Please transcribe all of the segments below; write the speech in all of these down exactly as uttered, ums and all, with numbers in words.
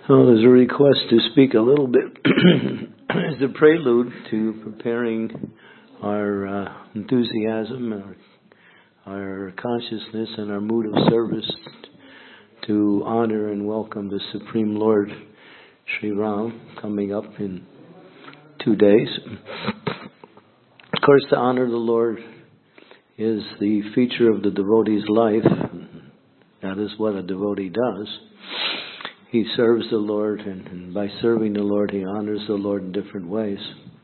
Well, there's a request to speak a little bit as a prelude to preparing our uh, enthusiasm, our, our consciousness, and our mood of service to honor and welcome the Supreme Lord Sri Ram coming up in two days. Of course, to honor the Lord is the feature of the devotee's life. That is what a devotee does. He serves the Lord, and, and by serving the Lord, he honors the Lord in different ways.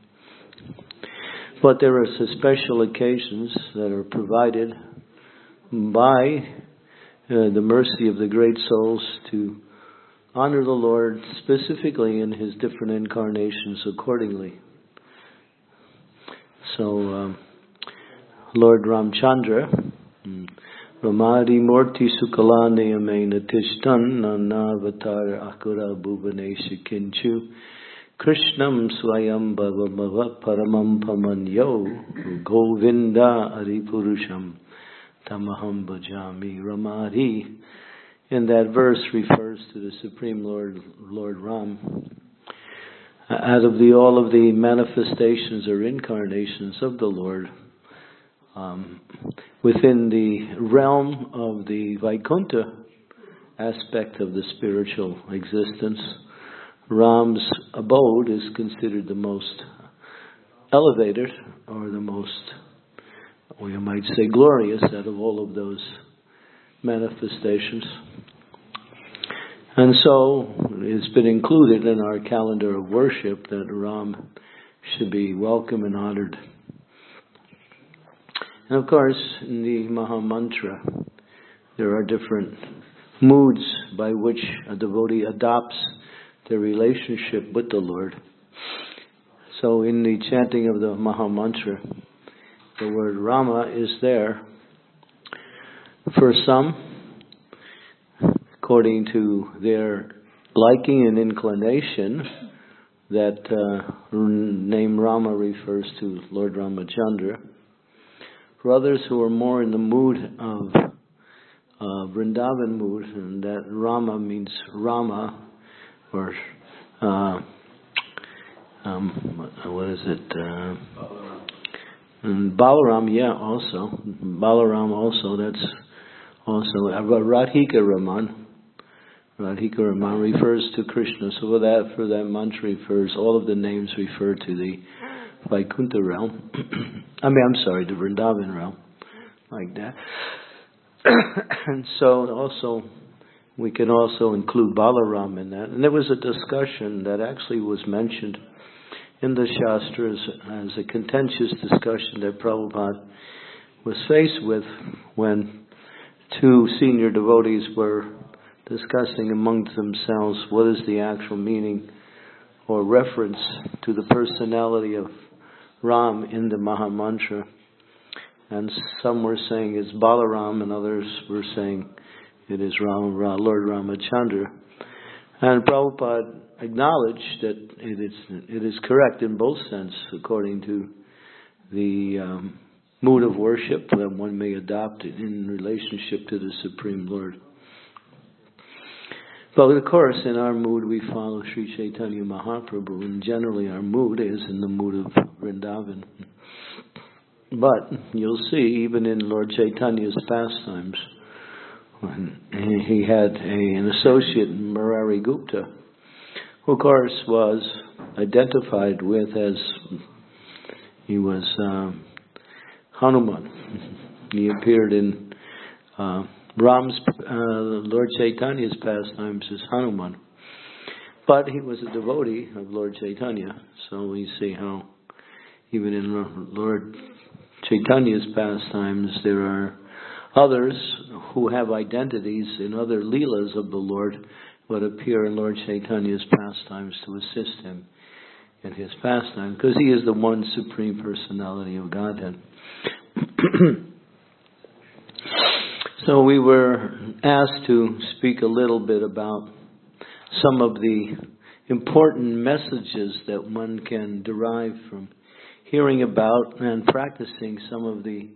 But there are some special occasions that are provided by uh, the mercy of the great souls to honor the Lord specifically in his different incarnations accordingly. So, um, Lord Ramchandra, Ramadi Murti Sukalane Amena Tishtan Nanavatar Akura Bhuvanesha Kinchu Krishnam Swayam Bhavamava Paramam Pamanyo Govinda Aripurusham Tamaham Bhajami Ramadi. And that verse refers to the Supreme Lord, Lord Ram. Out of the all of the manifestations or incarnations of the Lord, Um, within the realm of the Vaikuntha aspect of the spiritual existence, Ram's abode is considered the most elevated, or the most, or you might say glorious, out of all of those manifestations. And so it's been included in our calendar of worship that Ram should be welcome and honored. And of course, in the Maha Mantra, there are different moods by which a devotee adopts their relationship with the Lord. So in the chanting of the Maha Mantra, the word Rama is there. For some, according to their liking and inclination, that uh, name Rama refers to Lord Ramachandra. For others who are more in the mood of uh, Vrindavan mood, and that Rama means Rama, or uh, um, what is it? Uh, and Balaram, yeah, also Balaram, also that's also Radhika Raman. Radhika Raman refers to Krishna, so for that, for that mantra refers, all of the names refer to the Vaikuntha realm. I mean, I'm sorry, the Vrindavan realm, like that. And so also, we can also include Balaram in that. And there was a discussion that actually was mentioned in the Shastras as a contentious discussion that Prabhupada was faced with when two senior devotees were discussing amongst themselves what is the actual meaning or reference to the personality of Ram in the Maha Mantra. And some were saying it's Balaram, and others were saying it is Ram, Lord Ramachandra. And Prabhupada acknowledged that it is it is correct in both senses, according to the um, mood of worship that one may adopt in relationship to the Supreme Lord. But of course, in our mood, we follow Sri Chaitanya Mahaprabhu, and generally our mood is in the mood of Vrindavan. But you'll see, even in Lord Chaitanya's pastimes, when he had a, an associate, Murari Gupta, who of course was identified with as he was um, Hanuman. He appeared in Uh, Ram's, uh, Lord Chaitanya's pastimes is Hanuman. But he was a devotee of Lord Chaitanya. So we see how even in Lord Chaitanya's pastimes there are others who have identities in other leelas of the Lord but appear in Lord Chaitanya's pastimes to assist him in his pastime, because he is the one supreme personality of Godhead. So we were asked to speak a little bit about some of the important messages that one can derive from hearing about and practicing some of the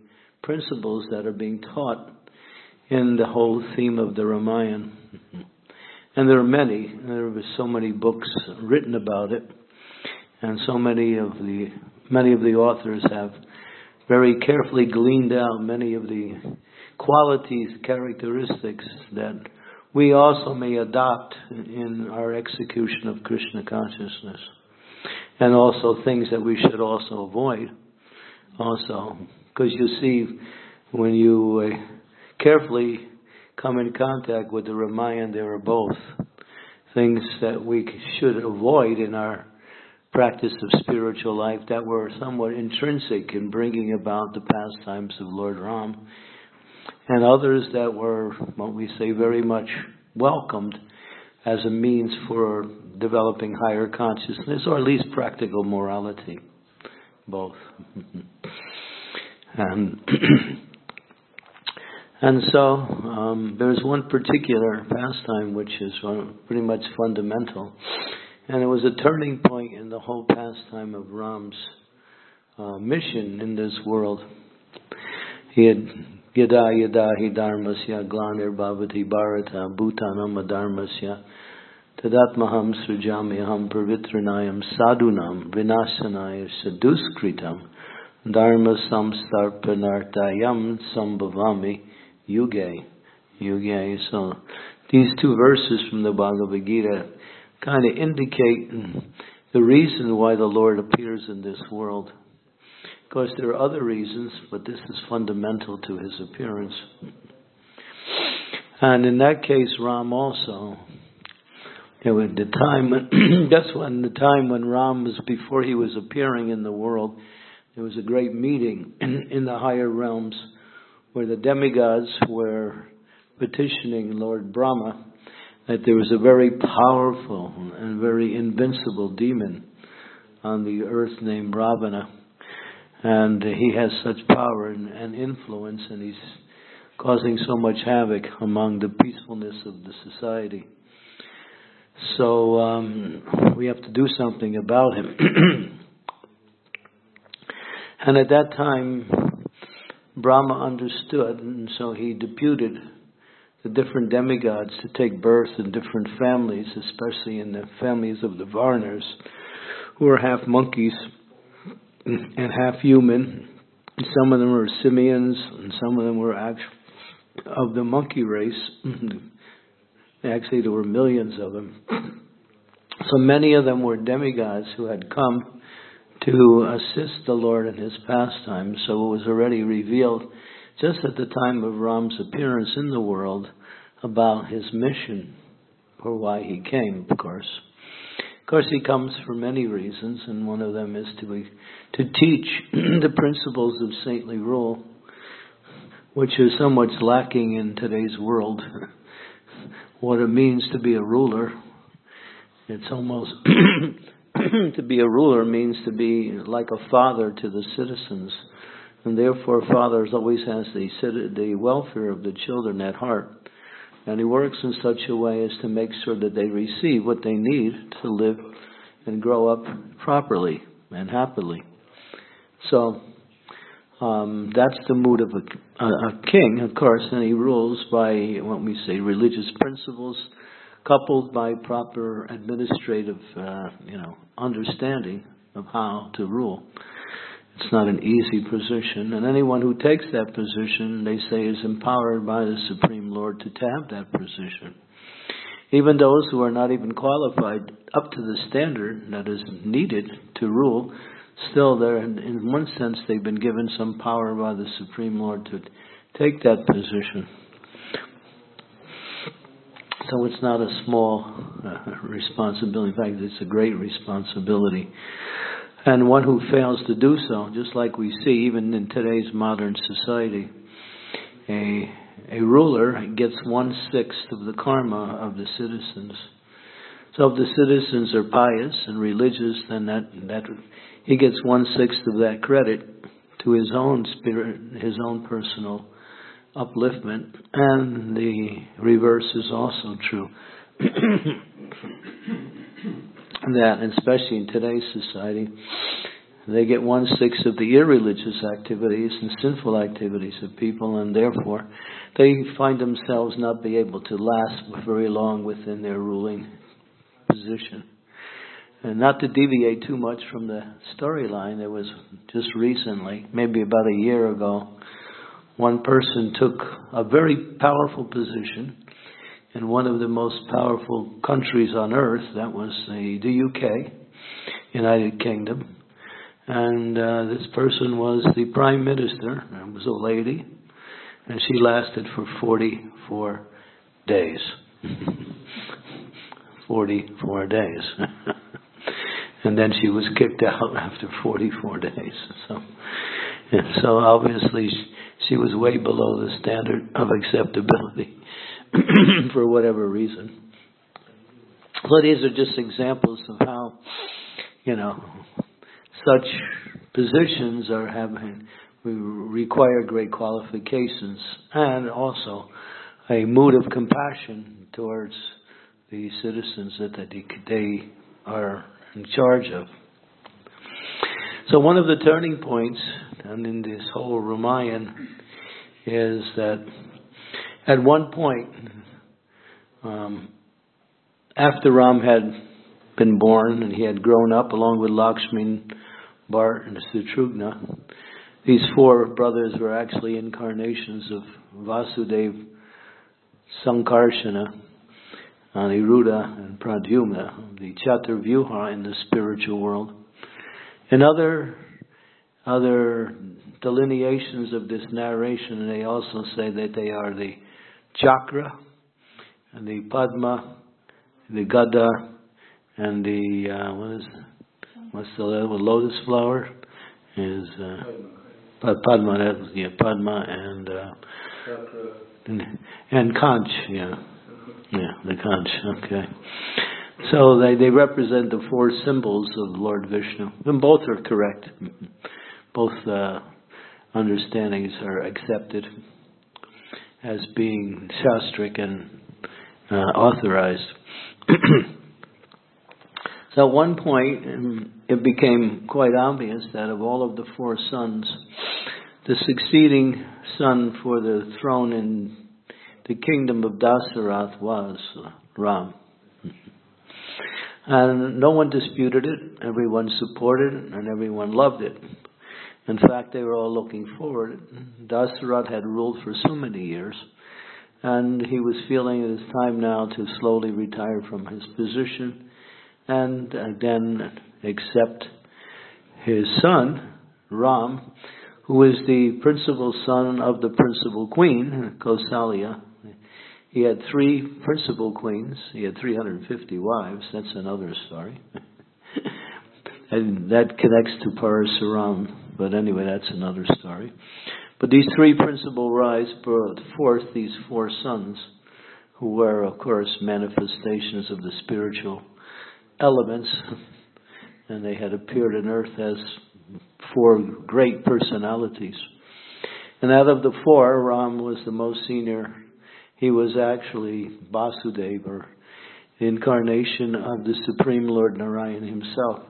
principles that are being taught in the whole theme of the Ramayana. And there are many. There were so many books written about it, and so many of the many of the authors have very carefully gleaned out many of the qualities, characteristics that we also may adopt in our execution of Krishna consciousness, and also things that we should also avoid. Also, because you see, when you uh, carefully come in contact with the Ramayana, there are both things that we should avoid in our practice of spiritual life that were somewhat intrinsic in bringing about the pastimes of Lord Ram, and others that were, what we say, very much welcomed as a means for developing higher consciousness, or at least practical morality. Both. and and so um, there's one particular pastime which is pretty much fundamental, and it was a turning point in the whole pastime of Ram's uh, mission in this world. He had yada yada hi dharmasya glanir bhavati bharata bhutanam adharmasya tadatmaham srijamyaham pravitranayam sadhunam vinasanaya saduskritam dharma samstarpanartayam sambhavami yuge. Yuge. So these two verses from the Bhagavad Gita kind of indicate the reason why the Lord appears in this world. Of course, there are other reasons, but this is fundamental to his appearance. And in that case, Ram also, you know, at the time, that's when the time when Ram was, before he was appearing in the world, there was a great meeting in, in the higher realms where the demigods were petitioning Lord Brahma that there was a very powerful and very invincible demon on the earth named Ravana. And he has such power and, and influence, and he's causing so much havoc among the peacefulness of the society. So um, we have to do something about him. And at that time, Brahma understood, and so he deputed the different demigods to take birth in different families, especially in the families of the Varnas, who are half monkeys and half human. Some of them were simians, and some of them were actually of the monkey race. Actually, there were millions of them. So many of them were demigods who had come to assist the Lord in his pastime. So it was already revealed, just at the time of Ram's appearance in the world, about his mission, or why he came, of course. Of course, he comes for many reasons, and one of them is to to teach the principles of saintly rule, which is somewhat lacking in today's world. What it means to be a ruler, it's almost to be a ruler means to be like a father to the citizens, and therefore fathers always has the the welfare of the children at heart. And he works in such a way as to make sure that they receive what they need to live and grow up properly and happily. So um, that's the mood of a, a, a king, of course, and he rules by what we say religious principles, coupled by proper administrative, uh, you know, understanding of how to rule. It's not an easy position, and anyone who takes that position, they say, is empowered by the Supreme Lord to have that position. Even those who are not even qualified up to the standard that is needed to rule, still, they're, in one sense, they've been given some power by the Supreme Lord to take that position. So it's not a small uh, responsibility. In fact, it's a great responsibility. And one who fails to do so, just like we see even in today's modern society, a a ruler gets one-sixth of the karma of the citizens. So if the citizens are pious and religious, then that, that he gets one-sixth of that credit to his own spirit, his own personal upliftment. And the reverse is also true. That, and especially in today's society, they get one-sixth of the irreligious activities and sinful activities of people, and therefore they find themselves not be able to last very long within their ruling position. And not to deviate too much from the storyline, there was just recently, maybe about a year ago, one person took a very powerful position in one of the most powerful countries on earth. That was the, the U K, United Kingdom. And uh, this person was the Prime Minister. It was a lady. And she lasted for forty-four days. forty-four days. And then she was kicked out after forty-four days. So, and so obviously she was way below the standard of acceptability for whatever reason. So these are just examples of how, you know, such positions are having, we require great qualifications and also a mood of compassion towards the citizens that they, they are in charge of. So one of the turning points and in this whole Ramayan is that at one point, um, after Ram had been born and he had grown up along with Lakshmi, Bharat, and Shatrughna, these four brothers were actually incarnations of Vasudeva, Sankarsana, Aniruddha, and Pradyumna, the Chaturvyuha in the spiritual world. And other other delineations of this narration, they also say that they are the chakra, and the Padma, the Gada, and the uh, what is what's the other one? Lotus flower is uh, Padma. That was, yeah, Padma and uh, and, and Conch. Yeah, yeah, the Conch. Okay. So they, they represent the four symbols of Lord Vishnu. And both are correct. Both uh, understandings are accepted as being shastric and uh, authorized. So at one point, it became quite obvious that of all of the four sons, the succeeding son for the throne in the kingdom of Dasarath was Ram. And no one disputed it, everyone supported it, and everyone loved it. In fact, they were all looking forward. Dasarath had ruled for so many years, and he was feeling it was time now to slowly retire from his position and then accept his son, Ram, who is the principal son of the principal queen, Kausalya. He had three principal queens. He had three hundred fifty wives. That's another story. And that connects to Parasuram. But anyway, that's another story. But these three principal wives brought forth these four sons, who were, of course, manifestations of the spiritual elements. And they had appeared on earth as four great personalities. And out of the four, Ram was the most senior. He was actually Vasudeva, or the incarnation of the Supreme Lord Narayan himself.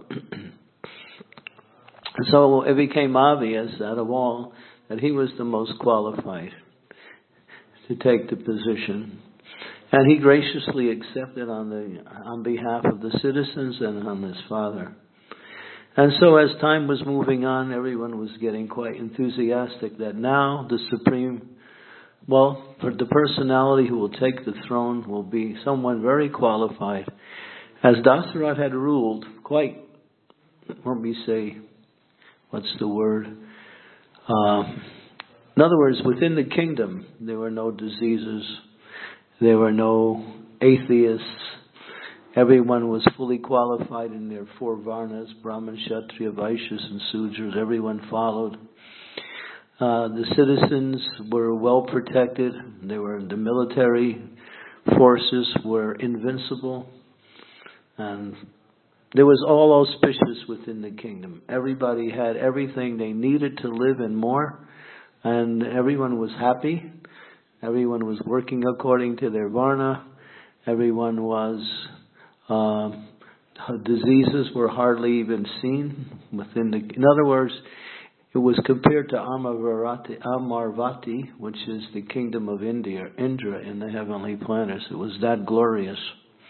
So it became obvious out of all that he was the most qualified to take the position. And he graciously accepted on the on behalf of the citizens and on his father. And so as time was moving on, everyone was getting quite enthusiastic that now the Supreme, well, for the personality who will take the throne will be someone very qualified. As Dasarath had ruled quite, let me say, what's the word? Uh, in other words, within the kingdom, there were no diseases. There were no atheists. Everyone was fully qualified in their four varnas, Brahman, Kshatriya, Vaishyas, and Sudras. Everyone followed. Uh, the citizens were well protected. They were, the military forces were invincible. And there was all auspicious within the kingdom. Everybody had everything they needed to live and more. And everyone was happy. Everyone was working according to their varna. Everyone was uh, diseases were hardly even seen within the... In other words, it was compared to Amarvati, Amarvati, which is the kingdom of India, Indra in the heavenly planets. It was that glorious.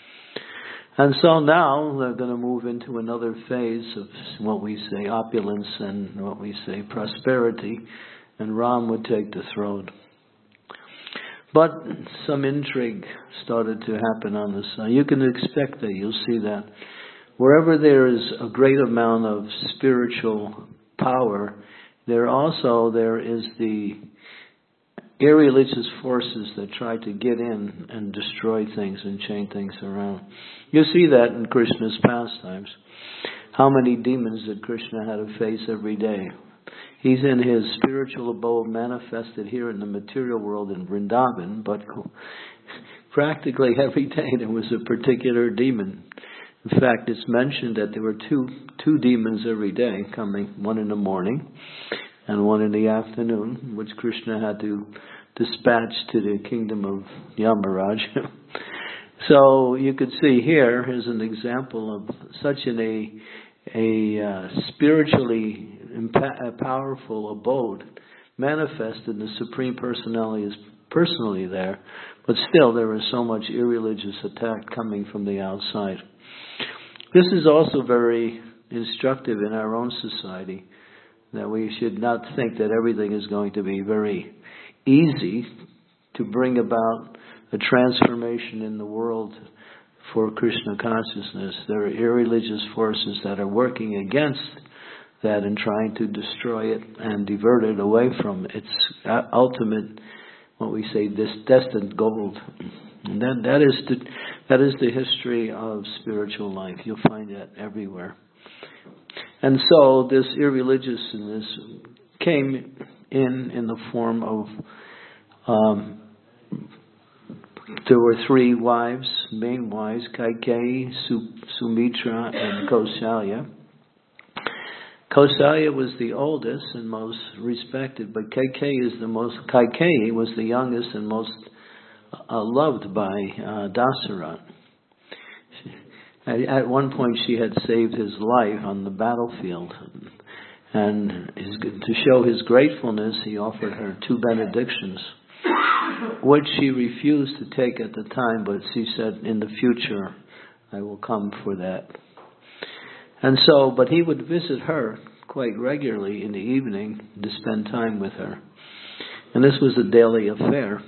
And so now they're going to move into another phase of what we say opulence and what we say prosperity, and Ram would take the throne. But some intrigue started to happen on the side. You can expect that. You'll see that. Wherever there is a great amount of spiritual power, there also there is the irreligious forces that try to get in and destroy things and change things around. You see that in Krishna's pastimes. How many demons did Krishna have to face every day? He's in his spiritual abode manifested here in the material world in Vrindavan, but practically every day there was a particular demon. In fact, it's mentioned that there were two two demons every day coming, one in the morning and one in the afternoon, which Krishna had to dispatch to the kingdom of Yamaraj. So you could see here is an example of such an, a, a uh, spiritually impa- powerful abode manifested. The Supreme Personality is personally there, but still there is so much irreligious attack coming from the outside. This is also very instructive in our own society, that we should not think that everything is going to be very easy to bring about a transformation in the world for Krishna consciousness. There are irreligious forces that are working against that and trying to destroy it and divert it away from its ultimate, what we say, this destined goal. And that, that is the that is the history of spiritual life. You'll find that everywhere. And so this irreligiousness came in in the form of um, there were three wives, main wives, Kaikeyi, Sumitra, and Kausalya. Kausalya was the oldest and most respected, but Kaikeyi is the most. Kaikeyi was the youngest and most uh, loved by uh, Dasaratha. At one point, she had saved his life on the battlefield, and his, to show his gratefulness, he offered her two benedictions, which she refused to take at the time, but she said, "In the future, I will come for that." And so, but he would visit her quite regularly in the evening to spend time with her, and this was a daily affair.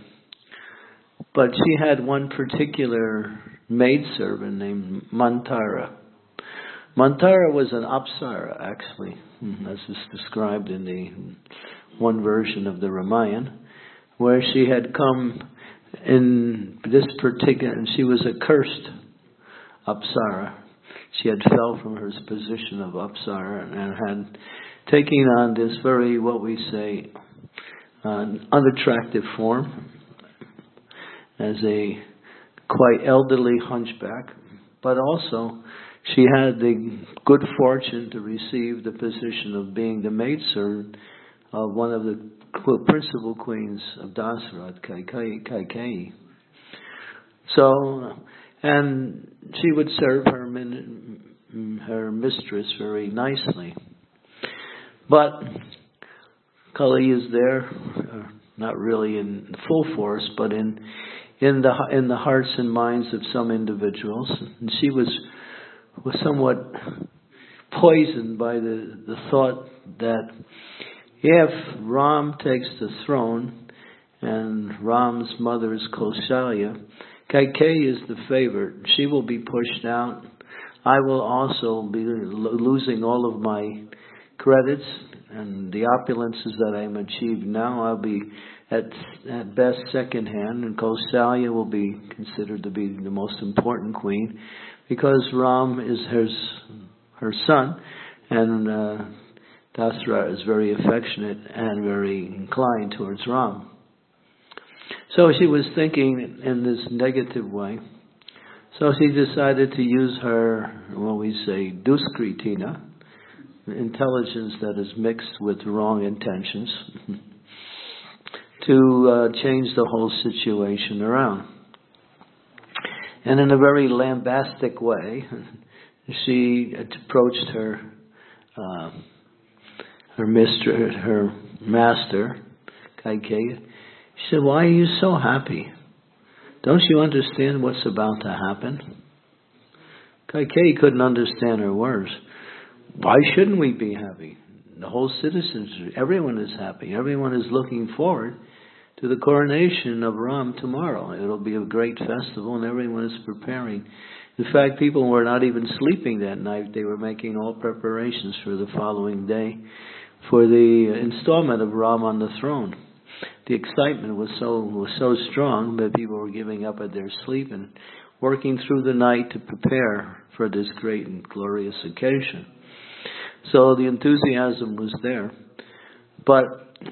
But she had one particular maidservant named Mantara. Mantara was an Apsara, actually, as is described in the one version of the Ramayana, where she had come in this particular, and she was a cursed Apsara. She had fell from her position of Apsara and had taken on this very, what we say, uh, unattractive form as a quite elderly hunchback, but also she had the good fortune to receive the position of being the maidservant of one of the principal queens of Dasaratha, Kaikeyi. So, and she would serve her min, her mistress very nicely. But Kali is there, uh, not really in full force, but in in the in the hearts and minds of some individuals. And she was was somewhat poisoned by the, the thought that if Ram takes the throne and Ram's mother is Kausalya, Kaikeyi is the favorite. She will be pushed out. I will also be losing all of my credits and the opulences that I'm achieved now. I'll be at at best second hand, and Kausalya will be considered to be the most important queen because Ram is her her son, and uh, Dasaratha is very affectionate and very inclined towards Ram. So she was thinking in this negative way. So she decided to use her, what we say, duskritina, intelligence that is mixed with wrong intentions, to uh, change the whole situation around. And in a very lambastic way, she approached her uh, her mistress, her master, Kaikeyi. She said, "Why are you so happy? Don't you understand what's about to happen?" Kaikeyi couldn't understand her words. Why shouldn't we be happy? The whole citizens, everyone is happy. Everyone is looking forward to the coronation of Ram tomorrow. It'll be a great festival and everyone is preparing. In fact, people were not even sleeping that night. They were making all preparations for the following day for the installment of Ram on the throne. The excitement was so was so strong that people were giving up at their sleep and working through the night to prepare for this great and glorious occasion. So the enthusiasm was there. But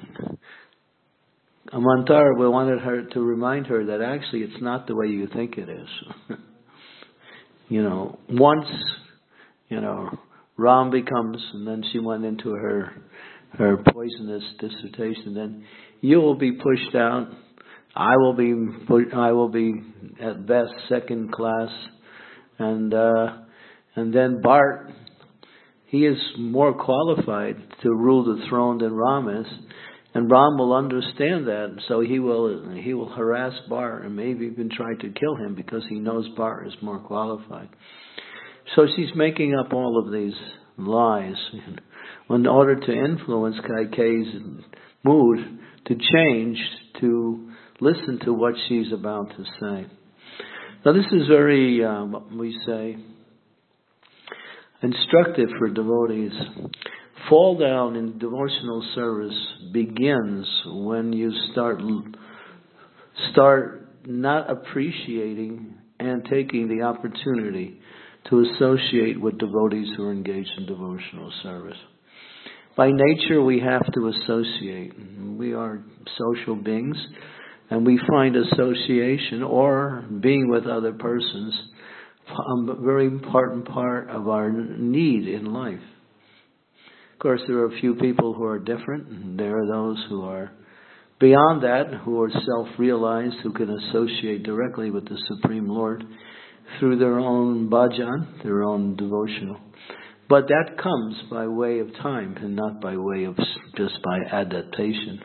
Manthara wanted her to remind her that actually it's not the way you think it is. You know, once, you know, Ram becomes, and then she went into her her poisonous dissertation, then you will be pushed out. I will be I will be at best second class, and uh, and then Bart, he is more qualified to rule the throne than Ram is, and Ram will understand that, so he will he will harass Bart and maybe even try to kill him because he knows Bart is more qualified. So she's making up all of these lies in order to influence Kaikeyi's mood to change, to listen to what she's about to say. Now this is very, uh, what we say, instructive for devotees. Fall down in devotional service begins when you start start not appreciating and taking the opportunity to associate with devotees who are engaged in devotional service. By nature, we have to associate. We are social beings, and we find association or being with other persons a very important part of our need in life. Of course, there are a few people who are different, and there are those who are beyond that, who are self-realized, who can associate directly with the Supreme Lord through their own bhajan, their own devotional. But that comes by way of time and not by way of just by adaptation.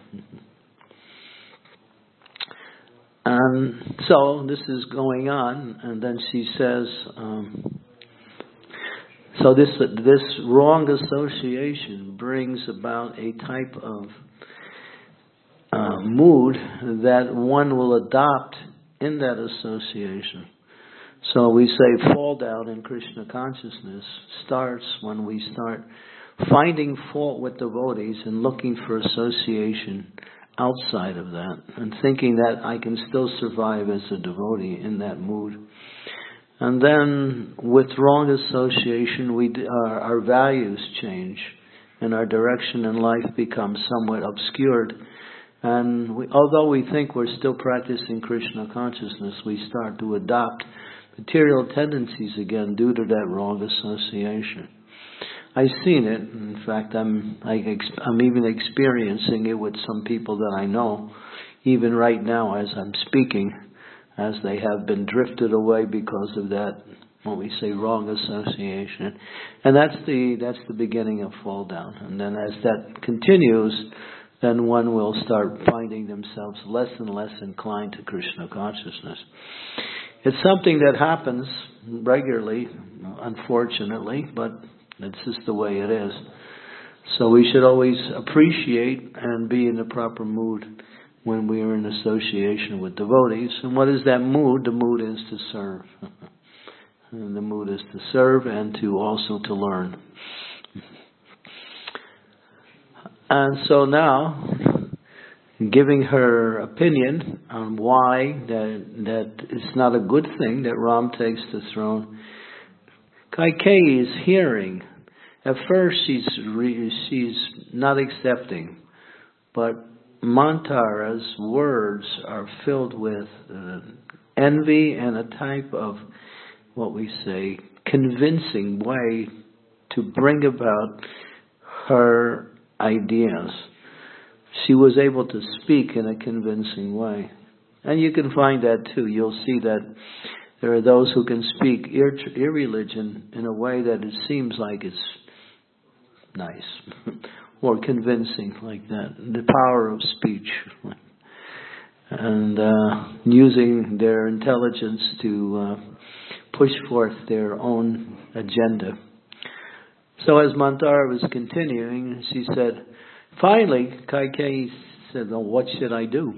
And so this is going on, and then she says, um, so this this wrong association brings about a type of uh, mood that one will adopt in that association. So we say fall down in Krishna consciousness starts when we start finding fault with devotees and looking for association outside of that and thinking that I can still survive as a devotee in that mood. And then with wrong association, we our, our values change and our direction in life becomes somewhat obscured. And we, although we think we're still practicing Krishna consciousness, we start to adopt material tendencies again due to that wrong association. I've seen it. In fact, I'm I ex, I'm even experiencing it with some people that I know, even right now as I'm speaking, as they have been drifted away because of that, what we say, wrong association. And that's the that's the beginning of fall down. And then as that continues, then one will start finding themselves less and less inclined to Krishna consciousness. It's something that happens regularly, unfortunately, but it's just the way it is. So we should always appreciate and be in the proper mood when we are in association with devotees. And what is that mood? The mood is to serve. And the mood is to serve and to also to learn. And so now, giving her opinion on why that that it's not a good thing that Ram takes the throne, Kaikeyi is hearing. At first, she's re, she's not accepting, but Manthara's words are filled with uh, envy and a type of what we say convincing way to bring about her ideas. She was able to speak in a convincing way. And you can find that too. You'll see that there are those who can speak ir- irreligion in a way that it seems like it's nice or convincing, like that. The power of speech. And uh, using their intelligence to uh, push forth their own agenda. So as Manthara was continuing, she said, finally, Kaikeyi said, well, what should I do?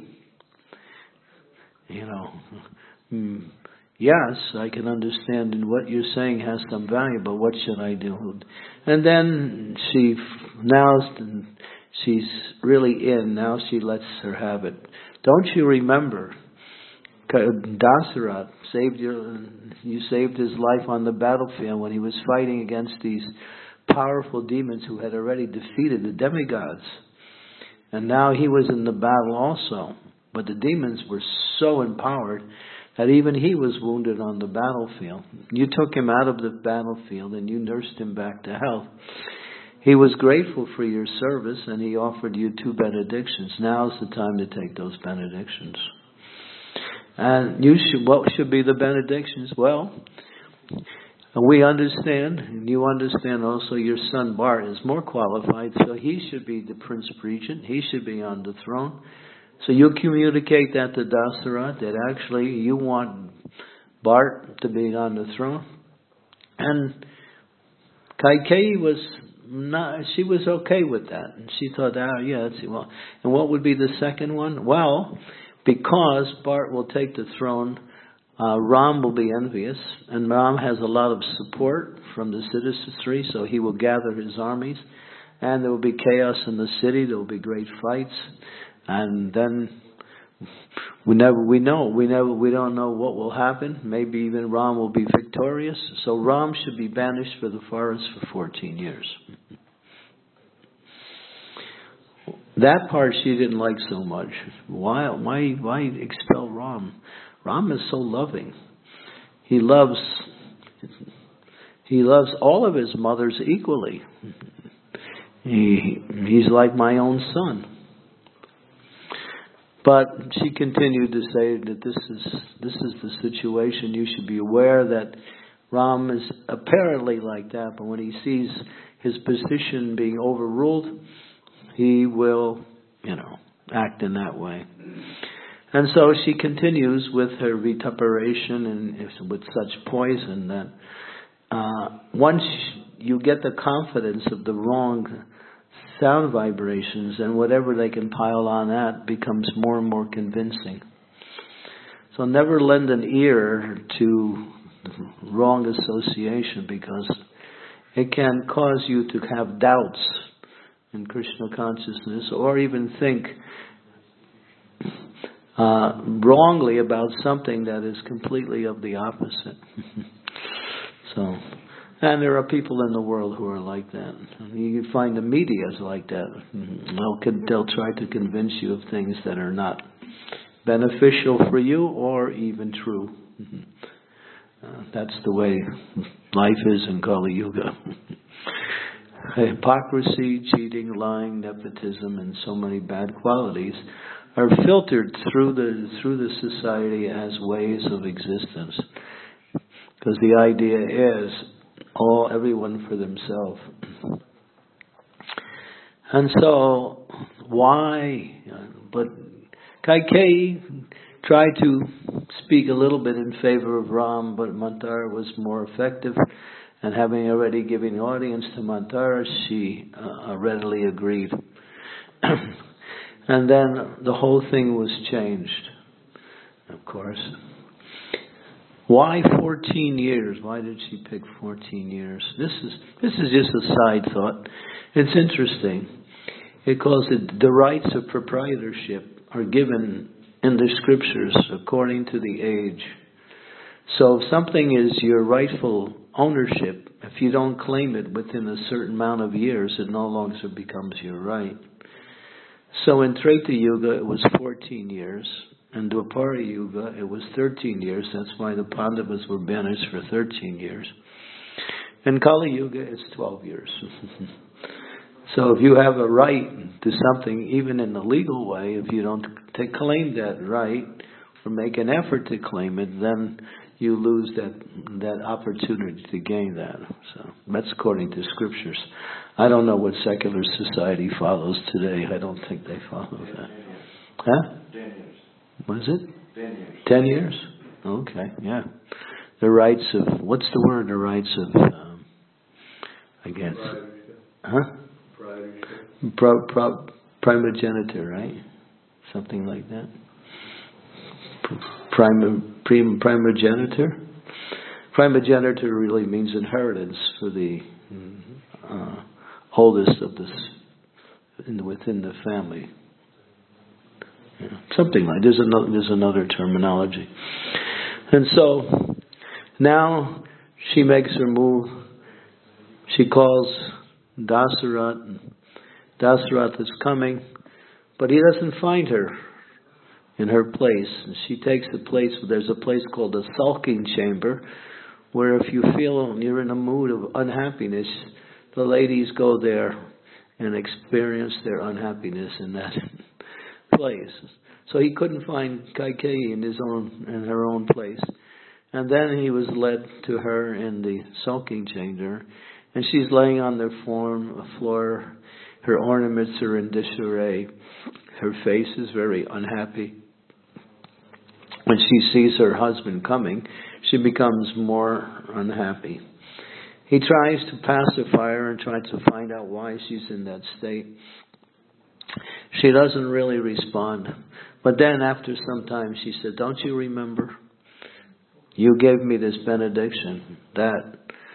You know, mm, yes, I can understand what you're saying has some value, but what should I do? And then she, now she's really in, now she lets her have it. Don't you remember, Dasaratha saved your, you saved his life on the battlefield when he was fighting against these powerful demons who had already defeated the demigods. And now he was in the battle also. But the demons were so empowered that even he was wounded on the battlefield. You took him out of the battlefield and you nursed him back to health. He was grateful for your service and he offered you two benedictions. Now's the time to take those benedictions. And you should, what should be the benedictions? Well, we understand, and you understand also your son Bart is more qualified, so he should be the Prince Regent. He should be on the throne. So you communicate that to Dasaratha, that actually you want Bart to be on the throne. And Kaikeyi was not, she was okay with that. And she thought, ah, yeah, that's, well. And what would be the second one? Well, because Bart will take the throne, uh, Ram will be envious. And Ram has a lot of support from the citizenry, so he will gather his armies. And there will be chaos in the city. There will be great fights. And then we never, we know, we never, we don't know what will happen. Maybe even Ram will be victorious. So Ram should be banished for the forest for fourteen years. That part she didn't like so much. Why, why, why expel Ram? Ram is so loving. He loves, he loves all of his mothers equally. He, he's like my own son. But she continued to say that this is this is the situation. You should be aware that Ram is apparently like that, but when he sees his position being overruled, he will, you know, act in that way. And so she continues with her vituperation and with such poison that uh, once you get the confidence of the wrong sound vibrations, and whatever they can pile on that becomes more and more convincing. So never lend an ear to wrong association, because it can cause you to have doubts in Krishna consciousness, or even think uh, wrongly about something that is completely of the opposite. So, and there are people in the world who are like that. You can find the media is like that. They'll, they'll try to convince you of things that are not beneficial for you or even true. Uh, that's the way life is in Kali Yuga. Hypocrisy, cheating, lying, nepotism, and so many bad qualities are filtered through the through the society as ways of existence. Because the idea is all everyone for themselves. And so why? But Kaikeyi tried to speak a little bit in favor of Ram, but Manthara was more effective. And having already given audience to Manthara, she uh, readily agreed. And then the whole thing was changed, of course. Why fourteen years? Why did she pick fourteen years? This is this is just a side thought. It's interesting because it, the rights of proprietorship are given in the scriptures according to the age. So if something is your rightful ownership, if you don't claim it within a certain amount of years, it no longer becomes your right. So in Treta Yuga, it was fourteen years. In Dwapara Yuga, it was thirteen years. That's why the Pandavas were banished for thirteen years. In Kali Yuga, it's twelve years. So if you have a right to something, even in the legal way, if you don't take, claim that right or make an effort to claim it, then you lose that that opportunity to gain that. So that's according to scriptures. I don't know what secular society follows today. I don't think they follow that. Huh? Ten years. What is it? Ten years. Ten years? Okay, yeah. The rights of, what's the word? The rights of, um, I guess. Huh? Pro, pro, primogeniture, right? Something like that. Prim, prim, primogeniture? Primogeniture really means inheritance for the uh, oldest of this in, within the family. Yeah, something like there's another there's another terminology. And so now she makes her move. She calls Dasarath. Dasarath is coming, but he doesn't find her in her place. She takes the place. There's a place called the sulking chamber, where if you feel you're in a mood of unhappiness, the ladies go there and experience their unhappiness in that place. So he couldn't find Kaikeyi in his own in her own place, and then he was led to her in the sulking chamber, and she's laying on the form, floor. Her ornaments are in disarray. Her face is very unhappy. When she sees her husband coming, she becomes more unhappy. He tries to pacify her and tries to find out why she's in that state. She doesn't really respond. But then after some time she said, don't you remember? You gave me this benediction that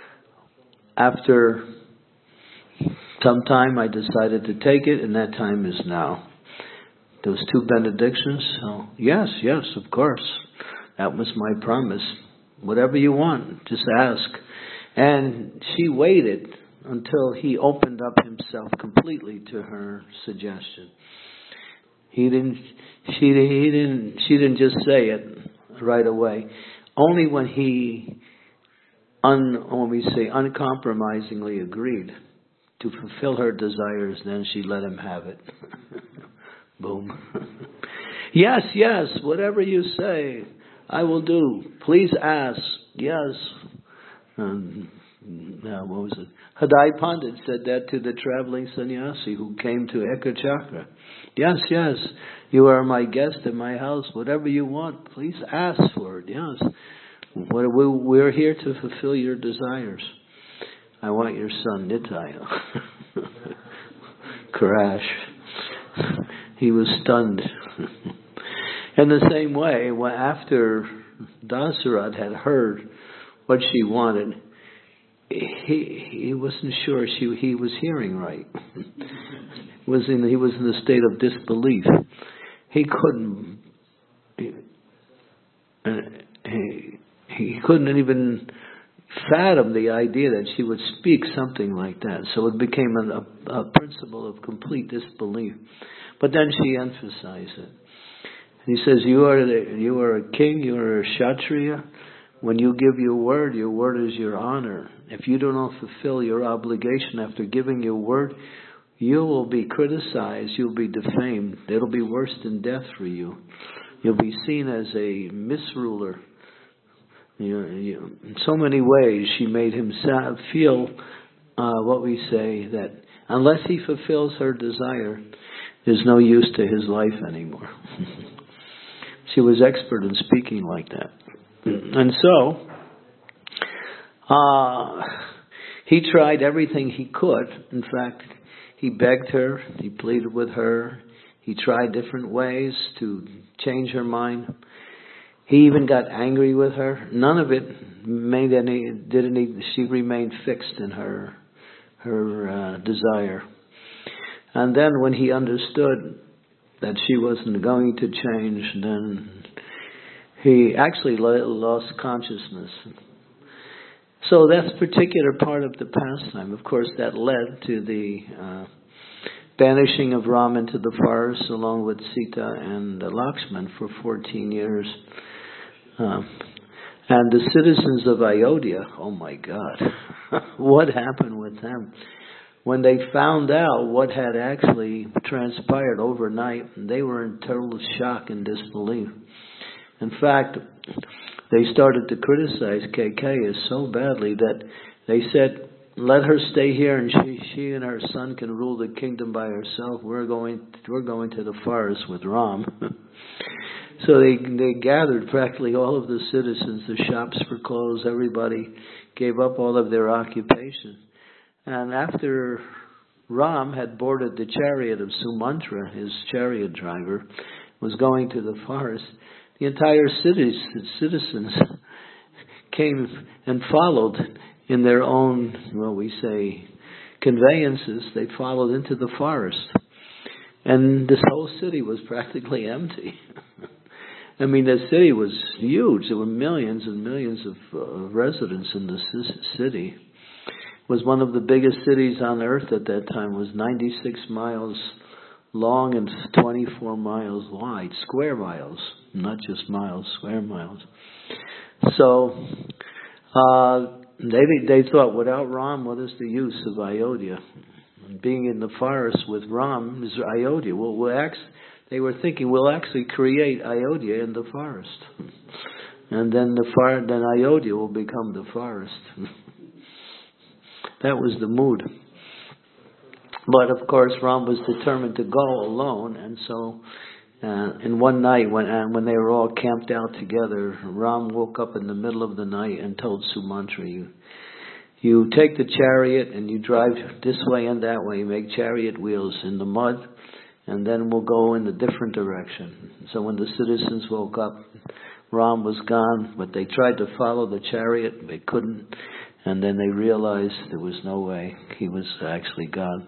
after some time I decided to take it, and that time is now. Those two benedictions. So yes, yes, of course. That was my promise. Whatever you want, just ask. And she waited until he opened up himself completely to her suggestion. He didn't. She he didn't. She didn't just say it right away. Only when he, un, when we say uncompromisingly agreed to fulfill her desires, then she let him have it. Boom. Yes, yes, whatever you say, I will do. Please ask. Yes. Um, uh, what was it? Hadai Pandit said that to the traveling sannyasi who came to Ekachakra. Yes, yes, you are my guest in my house. Whatever you want, please ask for it. Yes. We're here to fulfill your desires. I want your son, Nitaya. Crash. He was stunned. In the same way, after Dasarath had heard what she wanted, he he wasn't sure she he was hearing right. was in he was in a state of disbelief. He couldn't he, he, he couldn't even fathom the idea that she would speak something like that. So it became a, a, a principle of complete disbelief. But then she emphasized it. He says, you are the, you are a king, you are a Kshatriya. When you give your word, your word is your honor. If you do not fulfill your obligation after giving your word, you will be criticized, you'll be defamed. It'll be worse than death for you. You'll be seen as a misruler. You, you, in so many ways, she made him feel uh, what we say, that unless he fulfills her desire, there's no use to his life anymore. She was expert in speaking like that. And so, uh, he tried everything he could. In fact, he begged her, he pleaded with her, he tried different ways to change her mind. He even got angry with her. None of it made any, did any, she remained fixed in her, her uh, desire. And then when he understood that she wasn't going to change, then he actually lost consciousness. So that's a particular part of the pastime. Of course, that led to the uh, banishing of Ram into the forest along with Sita and uh, Lakshman for fourteen years. Uh, and the citizens of Ayodhya, oh my God, what happened with them? When they found out what had actually transpired overnight, they were in total shock and disbelief. In fact, they started to criticize Kaikeyi so badly that they said, let her stay here and she, she and her son can rule the kingdom by herself. We're going, we're going to the forest with Ram. So they, they gathered practically all of the citizens. The shops were closed. Everybody gave up all of their occupation. And after Ram had boarded the chariot of Sumantra, his chariot driver, was going to the forest, the entire city's citizens came and followed in their own, well, we say, conveyances. They followed into the forest. And this whole city was practically empty. I mean, the city was huge. There were millions and millions of uh, residents in the c- city. It was one of the biggest cities on earth at that time. It was ninety-six miles long and twenty-four miles wide, square miles, not just miles, square miles. So uh, they they thought, without Ram, what is the use of Ayodhya? Being in the forest with Ram is Ayodhya. Well, we'll act, they were thinking, we'll actually create Ayodhya in the forest, and then the far, then Ayodhya will become the forest. That was the mood. But of course, Ram was determined to go alone, and so, uh, in one night, when uh, when they were all camped out together, Ram woke up in the middle of the night and told Sumantra, "You, you take the chariot and you drive this way and that way. You make chariot wheels in the mud, and then we'll go in a different direction." So when the citizens woke up, Ram was gone, but they tried to follow the chariot, they couldn't. And then they realized there was no way. He was actually gone.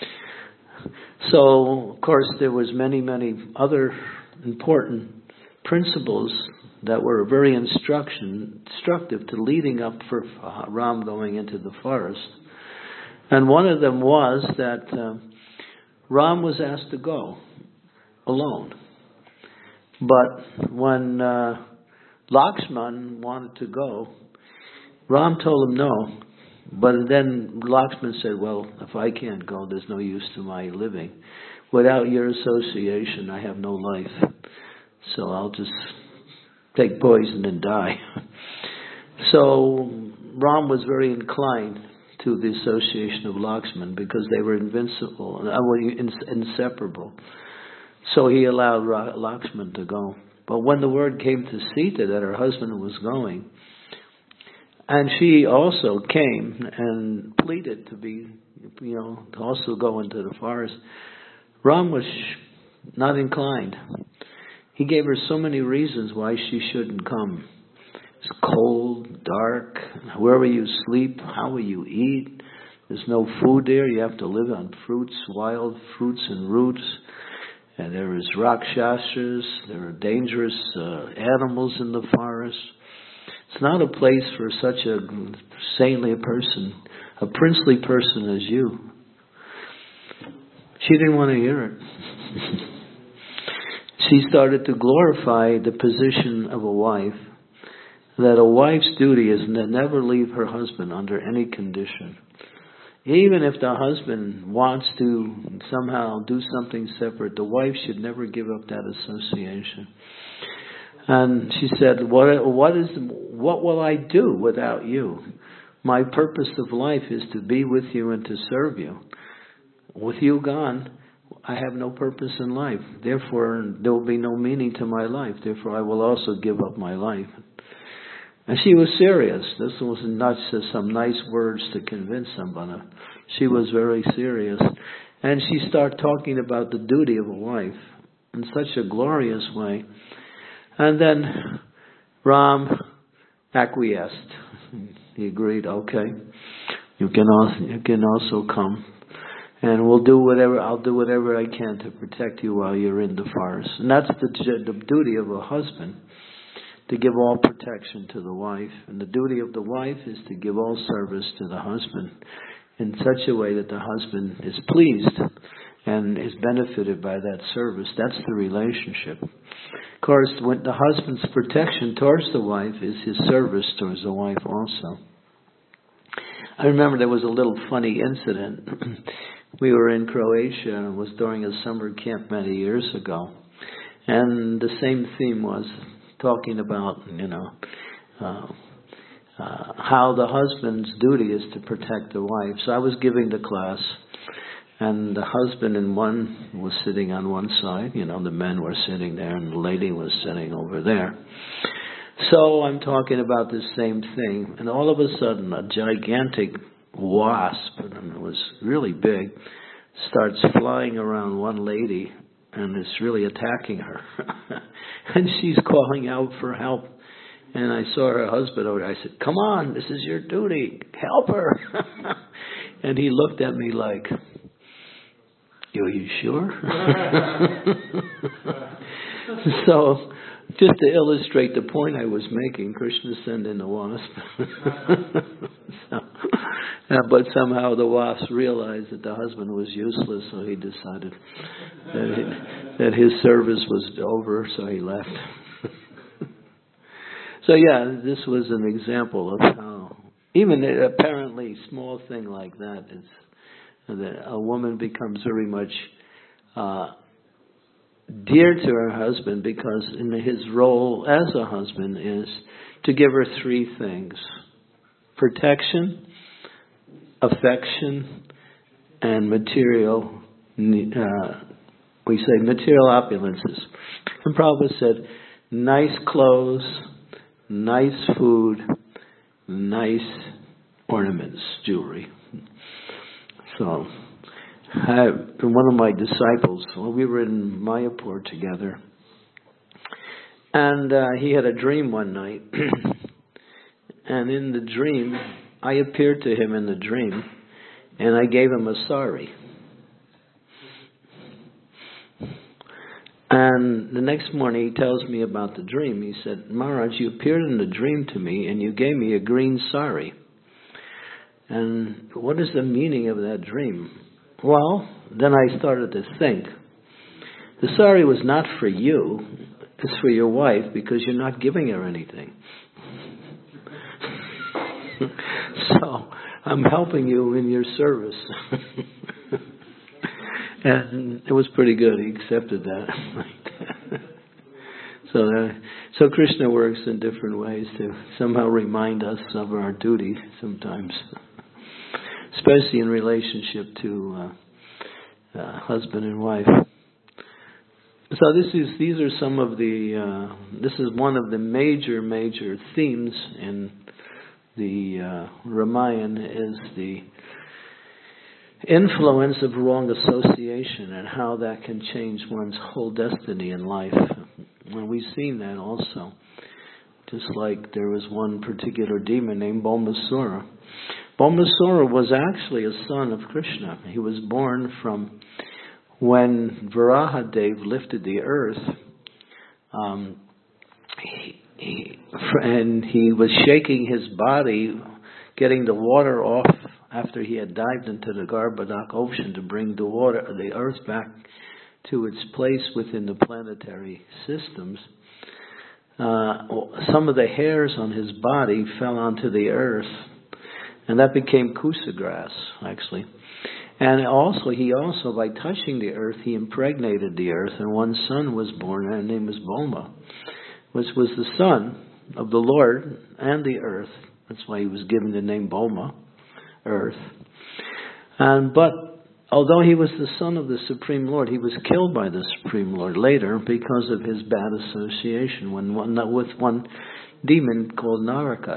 So, of course, there was many, many other important principles that were very instruction, instructive to leading up for Ram going into the forest. And one of them was that uh, Ram was asked to go alone. But when uh, Lakshman wanted to go, Ram told him no, but then Lakshman said, well, if I can't go, there's no use to my living. Without your association, I have no life. So I'll just take poison and die. So Ram was very inclined to the association of Lakshman because they were invincible, inseparable. So he allowed Lakshman to go. But when the word came to Sita that her husband was going, and she also came and pleaded to be, you know, to also go into the forest, Ram was not inclined. He gave her so many reasons why she shouldn't come. It's cold, dark, where will you sleep? How will you eat? There's no food there. You have to live on fruits, wild fruits and roots. And there is rakshasas. There are dangerous uh, animals in the forest. It's not a place for such a saintly person, a princely person as you. She didn't want to hear it. She started to glorify the position of a wife, that a wife's duty is to never leave her husband under any condition. Even if the husband wants to somehow do something separate, the wife should never give up that association. And she said, what, what is, what will I do without you? My purpose of life is to be with you and to serve you. With you gone, I have no purpose in life. Therefore, there will be no meaning to my life. Therefore, I will also give up my life. And she was serious. This was not just some nice words to convince somebody. She was very serious. And she started talking about the duty of a wife in such a glorious way. And then Ram acquiesced. He agreed, okay, you can also, you can also come. And we'll do whatever, I'll do whatever I can to protect you while you're in the forest. And that's the, the duty of a husband, to give all protection to the wife. And the duty of the wife is to give all service to the husband in such a way that the husband is pleased and is benefited by that service. That's the relationship. Of course, when the husband's protection towards the wife is his service towards the wife also. I remember there was a little funny incident. We were in Croatia, and it was during a summer camp many years ago. And the same theme was talking about, you know, uh, uh, how the husband's duty is to protect the wife. So I was giving the class, and the husband in one was sitting on one side, you know, the men were sitting there, and the lady was sitting over there. So I'm talking about this same thing, and all of a sudden a gigantic wasp, and it was really big, starts flying around one lady, and it's really attacking her. And she's calling out for help. And I saw her husband over there. I said, "Come on, this is your duty. Help her." And he looked at me like, "Are you sure?" So, just to illustrate the point I was making, Krishna sent in the wasp. So, uh, but somehow the wasp realized that the husband was useless, so he decided that, he, that his service was over, so he left. So yeah, this was an example of how, even an apparently small thing like that, is that a woman becomes very much uh, dear to her husband, because in his role as a husband is to give her three things: protection, affection, and material, uh, we say material opulences. And Prabhupada said, nice clothes, nice food, nice ornaments, jewelry. So, I, one of my disciples, well, we were in Mayapur together, and uh, he had a dream one night, and in the dream, I appeared to him in the dream, and I gave him a sari. And the next morning he tells me about the dream. He said, "Maharaj, you appeared in the dream to me and you gave me a green sari. And what is the meaning of that dream?" Well, then I started to think. The sari was not for you. It's for your wife, because you're not giving her anything. So I'm helping you in your service. And it was pretty good. He accepted that. So, uh, so Krishna works in different ways to somehow remind us of our duty sometimes, especially in relationship to uh, uh, husband and wife. So this is these are some of the uh, this is one of the major major themes in the uh, Ramayana, is the influence of wrong association and how that can change one's whole destiny in life. And we've seen that also. Just like there was one particular demon named Bhaumasura. Bhaumasura was actually a son of Krishna. He was born from when Varahadev lifted the earth. Um, he, he, and he was shaking his body, getting the water off after he had dived into the Garbhodak ocean to bring the water, the earth back to its place within the planetary systems. Uh, some of the hairs on his body fell onto the earth, and that became kusa grass, actually. And also, he also, by touching the earth, he impregnated the earth, and one son was born, and his name was Boma, which was the son of the Lord and the earth. That's why he was given the name Boma, earth. And but although he was the son of the Supreme Lord, he was killed by the Supreme Lord later because of his bad association when one, with one demon called Naraka.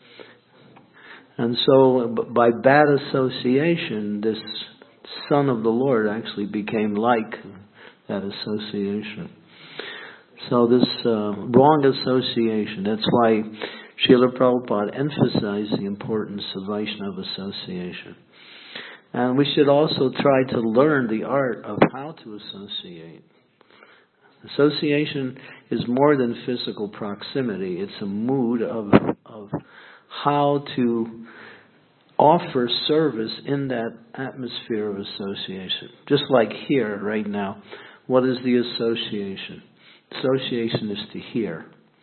And so by bad association, this son of the Lord actually became like that association. So this uh, wrong association, that's why Srila Prabhupada emphasized the importance of Vaishnava association. And we should also try to learn the art of how to associate. Association is more than physical proximity. It's a mood of, of how to offer service in that atmosphere of association. Just like here, right now, what is the association? Association is to hear.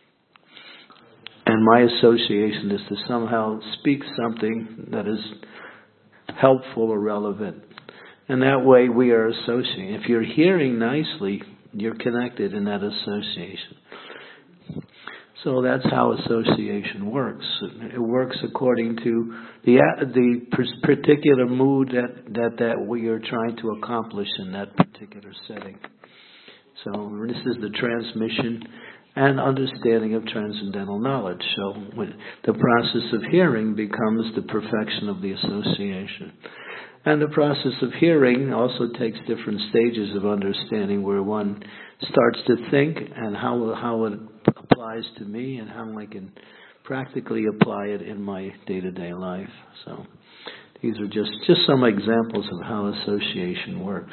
And my association is to somehow speak something that is helpful or relevant. And that way we are associating. If you're hearing nicely, you're connected in that association. So that's how association works. It works according to the the particular mood that, that, that we are trying to accomplish in that particular setting. So this is the transmission and understanding of transcendental knowledge. So when the process of hearing becomes the perfection of the association. And the process of hearing also takes different stages of understanding, where one starts to think and how how it applies to me and how I can practically apply it in my day-to-day life. So these are just, just some examples of how association works.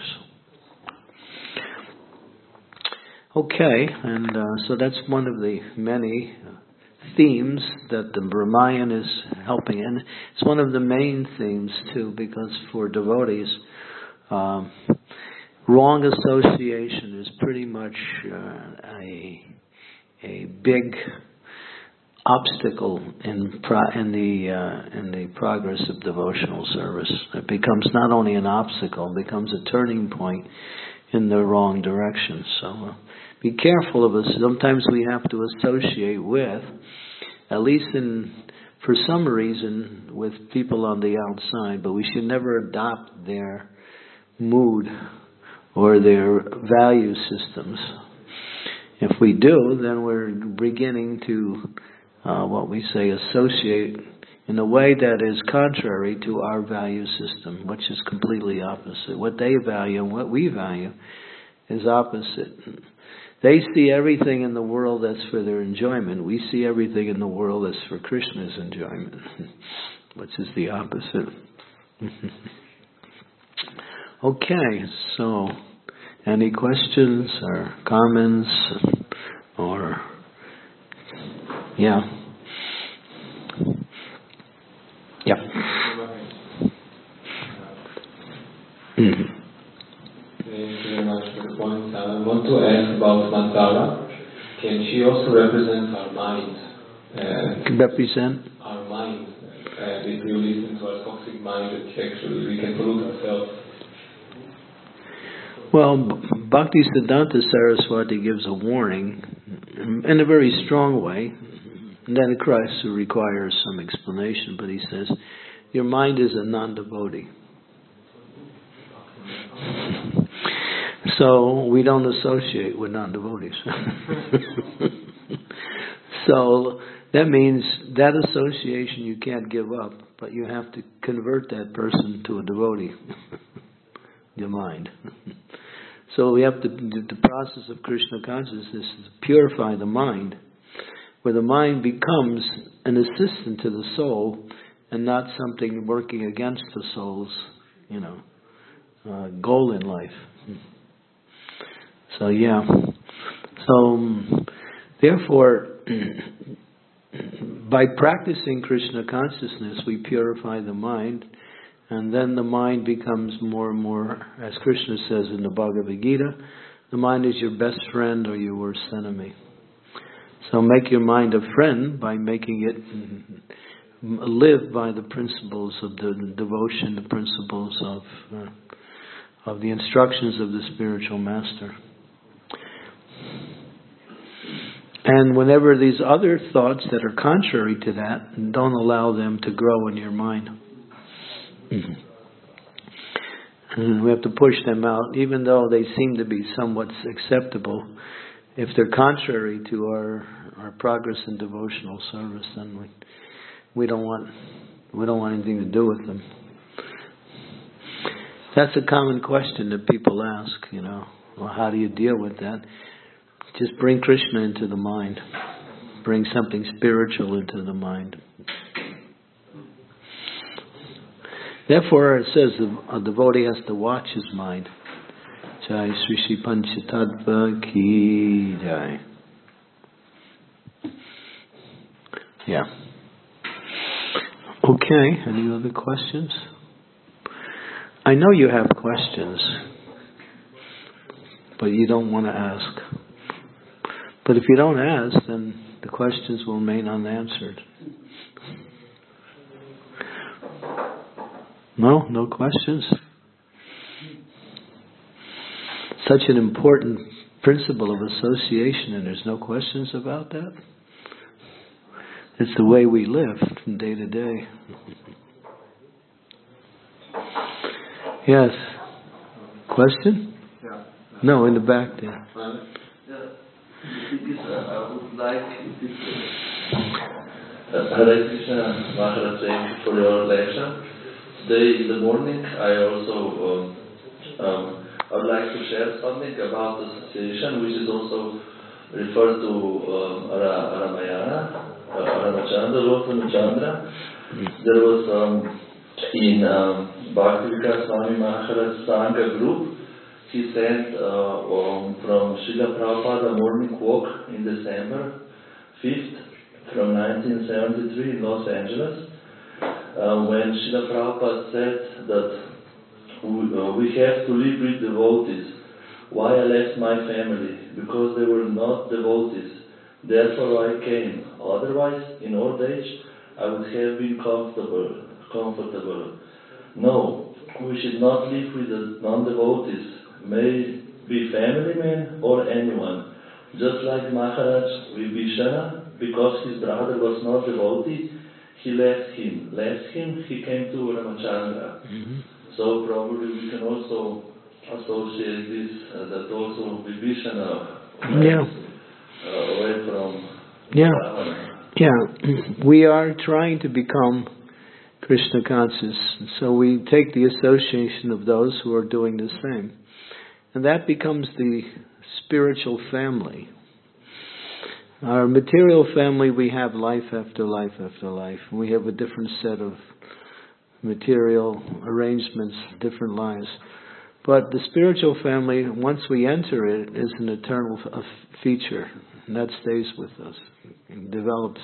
Okay, and uh, so that's one of the many themes that the Brahmayan is helping in. It's one of the main themes too, because for devotees, um, wrong association is pretty much uh, a a big obstacle in pro- in the uh, in the progress of devotional service. It becomes not only an obstacle, it becomes a turning point in the wrong direction. So uh, be careful of us. Sometimes we have to associate with, at least in, for some reason, with people on the outside, but we should never adopt their mood or their value systems. If we do, then we're beginning to, uh, what we say, associate in a way that is contrary to our value system, which is completely opposite. What they value and what we value is opposite. They see everything in the world that's for their enjoyment. We see everything in the world that's for Krishna's enjoyment, which is the opposite. Okay, so any questions or comments or, yeah. Yeah. Mm-hmm. Thank you very much for the point. I want to ask about Mandala. Can she also represent our mind? Uh, represent? Our mind. Uh, if we listen to our toxic mind, that actually we can pollute ourselves. Well, Bhaktisiddhanta Saraswati gives a warning in a very strong way. And then Christ requires some explanation, but he says, your mind is a non-devotee. So we don't associate with non-devotees. So that means that association you can't give up, but you have to convert that person to a devotee. Your mind. So we have to, the process of Krishna consciousness is to purify the mind, where the mind becomes an assistant to the soul and not something working against the soul's, you know, uh, goal in life. So yeah. So um, therefore, by practicing Krishna consciousness, we purify the mind, and then the mind becomes more and more, as Krishna says in the Bhagavad Gita, the mind is your best friend or your worst enemy. So make your mind a friend by making it live by the principles of the devotion, the principles of uh, of the instructions of the spiritual master. And whenever these other thoughts that are contrary to that, don't allow them to grow in your mind. Mm-hmm. And we have to push them out, even though they seem to be somewhat acceptable. If they're contrary to our, our progress in devotional service, then we we don't want we don't want anything to do with them. That's a common question that people ask, you know. Well, how do you deal with that? Just bring Krishna into the mind. Bring something spiritual into the mind. Therefore, it says a devotee has to watch his mind. Jai Sri Sri Panchatattva Ki Jai. Yeah. Okay, any other questions? I know you have questions, but you don't want to ask. But if you don't ask, then the questions will remain unanswered. No? No questions? Such an important principle of association, and there's no questions about that? it's the way we live from day to day. Yes. Question? Yeah. No, in the back there. Yeah. Because uh, I would like this. Uh, Hare Krishna, Maharaj, thank you for your lecture. Today in the morning, I also um, um, I would like to share something about association, which is also referred to um, Ara, Ramayana, uh, Ramachandra, Lord Ramachandra. There was um, in um, Bhaktivedanta Swami Maharaj Sangha group, he sent uh, um, from Srila Prabhupada a morning walk in December fifth from nineteen seventy-three in Los Angeles, uh, when Srila Prabhupada said that we, uh, we have to live with devotees. Why I left my family? Because they were not devotees. Therefore I came. Otherwise, in old age, I would have been comfortable. comfortable. No, we should not live with the non-devotees, may be family men or anyone. Just like Maharaj Vibhishana, because his brother was not devotee, he left him. Left him, he came to Ramachandra. Mm-hmm. So probably we can also associate this, uh, that also Vibhishana went yeah. uh, away from yeah. Ravana. Yeah, we are trying to become Krishna conscious. So we take the association of those who are doing the same. And that becomes the spiritual family. Our material family, we have life after life after life. We have a different set of material arrangements, different lives. But the spiritual family, once we enter it, is an eternal f- feature. And that stays with us and develops.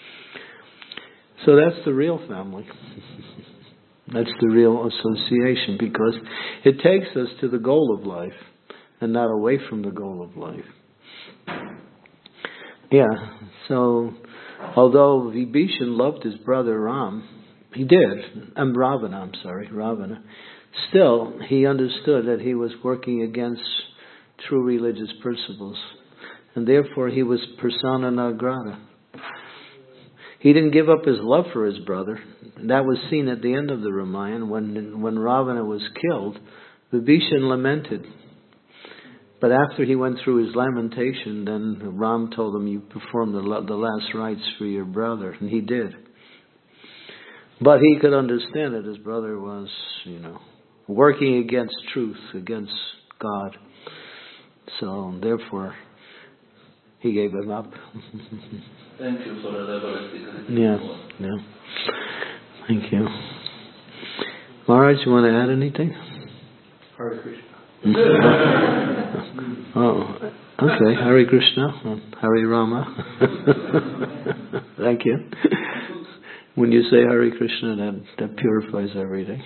So that's the real family. That's the real association, because it takes us to the goal of life and not away from the goal of life. Yeah, so although Vibhishan loved his brother Ram, he did, I'm Ravana, I'm sorry, Ravana, still he understood that he was working against true religious principles, and therefore he was persona non grata. He didn't give up his love for his brother. That was seen at the end of the Ramayana when when Ravana was killed. Vibhishan lamented. But after he went through his lamentation, then Ram told him, you performed the, the last rites for your brother. And he did. But he could understand that his brother was, you know, working against truth, against God. So therefore, he gave him up. Thank you for elaborating. Yeah, yeah. Thank you. Maharaj, you want to add anything? Hare Krishna. Oh, okay. Hare Krishna, Hare Rama. Thank you. When you say Hare Krishna, that, that purifies everything.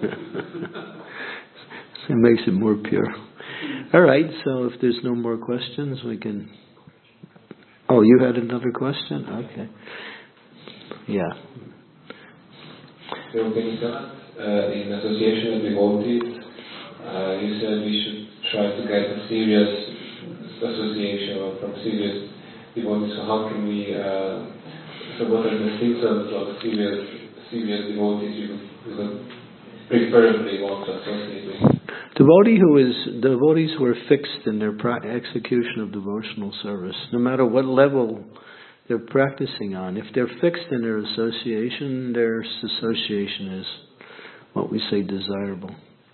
It makes it more pure. All right, so if there's no more questions, we can... Oh, you had another question? Okay. Yeah. So, uh, in association with devotees, uh, you said we should try to get a serious association or from serious devotees. So how can we, uh, so what are the symptoms of serious, serious devotees you would preferably want to associate with? Devotee who is, devotees who are fixed in their pra- execution of devotional service, no matter what level they're practicing on. If they're fixed in their association, their association is what we say desirable.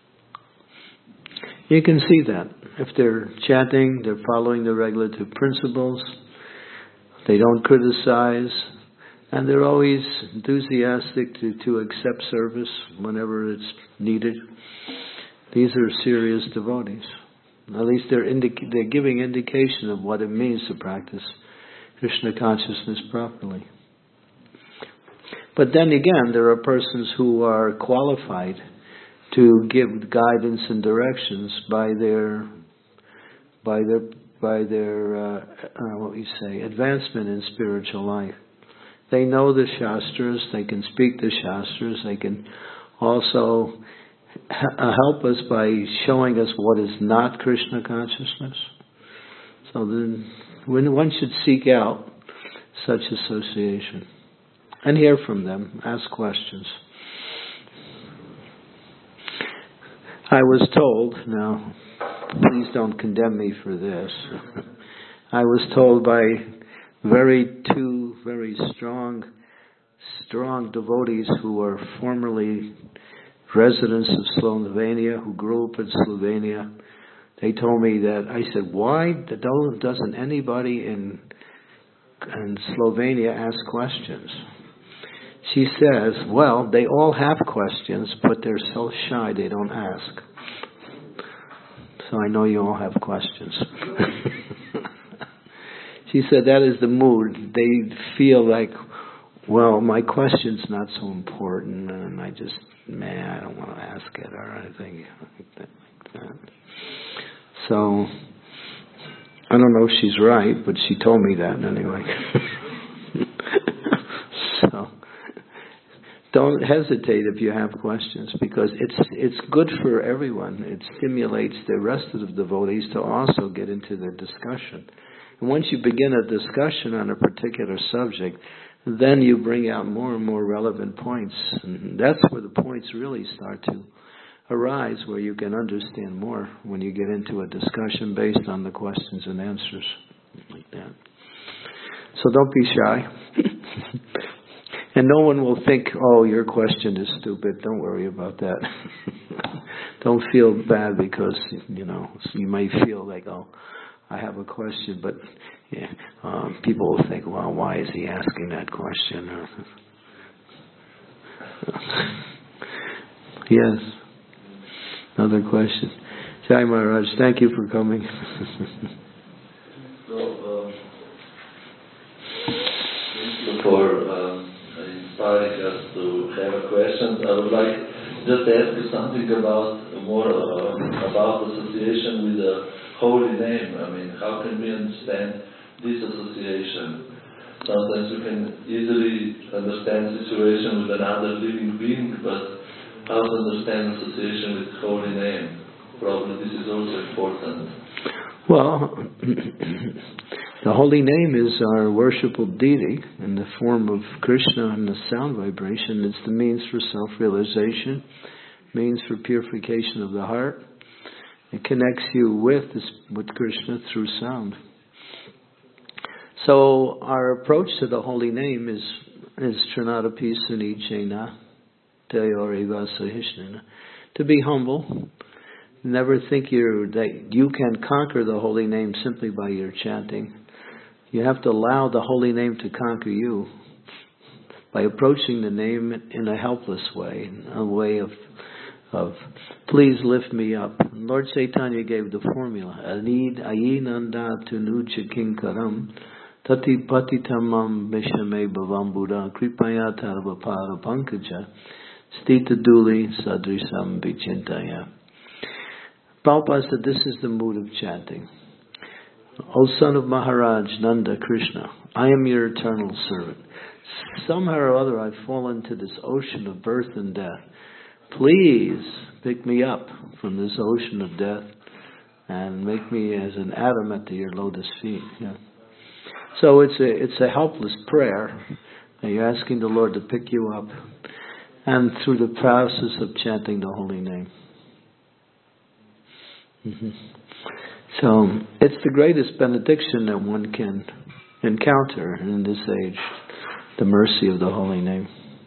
You can see that. If they're chanting, they're following the regulative principles, they don't criticize, and they're always enthusiastic to, to accept service whenever it's needed. These are serious devotees. At least they're, indica- they're giving indication of what it means to practice Krishna consciousness properly. But then again, there are persons who are qualified to give guidance and directions by their, by their, by their, uh, uh, what we say, advancement in spiritual life. They know the Shastras, they can speak the Shastras, they can also help us by showing us what is not Krishna consciousness. So then, when one should seek out such association. and hear from them, ask questions. I was told, now, please don't condemn me for this. I was told by very two very strong, strong devotees who were formerly residents of Slovenia, who grew up in Slovenia. They told me that, I said, why doesn't anybody in, in Slovenia ask questions? She says, well, they all have questions, but they're so shy they don't ask. So I know you all have questions. She said that is the mood. They feel like, well, my question's not so important, and I just, man, I don't want to ask it or anything like that. Like that. So, I don't know if she's right, but she told me that anyway. So, don't hesitate if you have questions, because it's it's good for everyone. It stimulates the rest of the devotees to also get into the discussion. And once you begin a discussion on a particular subject, then you bring out more and more relevant points. And that's where the points really start to arise, where you can understand more when you get into a discussion based on the questions and answers. Like that. So don't be shy. And no one will think, oh, your question is stupid. Don't worry about that. Don't feel bad because, you know, you may feel like, oh, I have a question, but yeah, um, people will think, well, why is he asking that question? Yes. Another question. Jai Maharaj, thank you for coming. So, um, thank you for um, inspiring us to have a question. I would like just to ask you something about more uh, about association with the holy name. I mean, how can we understand this association? Sometimes we can easily understand situation with another living being, but how to understand association with holy name? Probably this is also important. Well, the holy name is our worshipable deity in the form of Krishna and the sound vibration. It's the means for self-realization, means for purification of the heart. It connects you with this, with Krishna through sound. So our approach to the holy name is is Trinadapi Sunichena Tayori Vasahishnana. To be humble. Never think you're, that you can conquer the holy name simply by your chanting. You have to allow the holy name to conquer you by approaching the name in a helpless way, a way of of please lift me up. Lord Chaitanya gave the formula. Anid ayinanda tunucha kinkaram tati patitamam vishame bhavambuddha kripaya tarvapara pankaja stita duli sadrisam vichintaya. Prabhupada said this is the mood of chanting. O son of Maharaj Nanda Krishna, I am your eternal servant. Somehow or other I've fallen into this ocean of birth and death. Please pick me up from this ocean of death and make me as an atom at your lotus feet. Yeah. So it's a it's a helpless prayer. You're asking the Lord to pick you up, and through the process of chanting the holy name. Mm-hmm. So it's the greatest benediction that one can encounter in this age, the mercy of the holy name.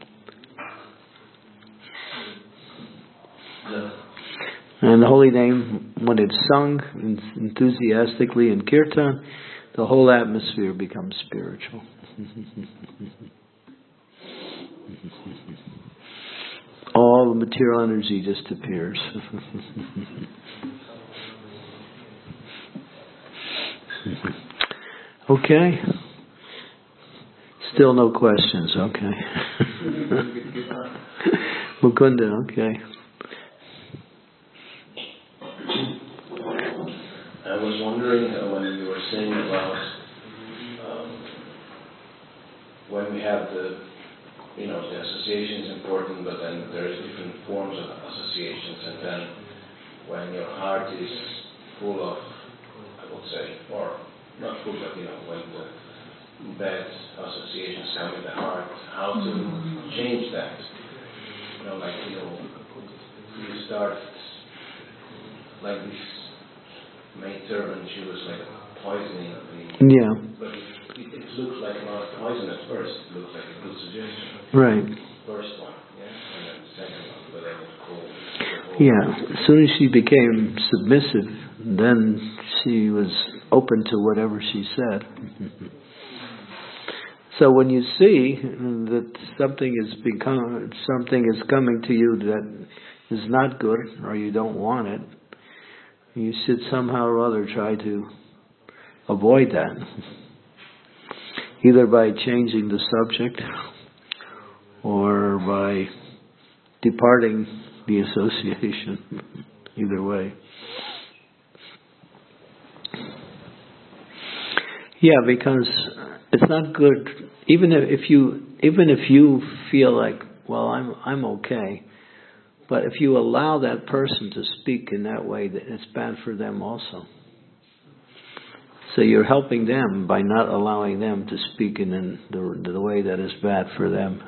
Yeah. And the holy name, when it's sung enthusiastically in kirtan, the whole atmosphere becomes spiritual. All the material energy just appears. Okay. Still no questions, okay. Mukunda, okay. I was wondering uh, when you were saying about um, when we have the, you know, the association is important, but then there's different forms of associations, and then when your heart is full of, I would say, or not full, but you know, when the bad associations come in the heart, how to change that. You know, like, you know, you start, like this maid servant, she was like poisoning the... Yeah. But it, it, it looks like not poison at first, it looks like a good suggestion. Right. First one, yeah, and then the second one, but then it's cold. Yeah, as soon as she became submissive, then she was open to whatever she said. So when you see that something is become something is coming to you that is not good, or you don't want it, you should somehow or other try to avoid that, either by changing the subject or by departing the association. Either way. Yeah, because it's not good. Even if, if you even if you feel like, well, I'm I'm okay, but if you allow that person to speak in that way, that it's bad for them also. So you're helping them by not allowing them to speak in the, the way that is bad for them.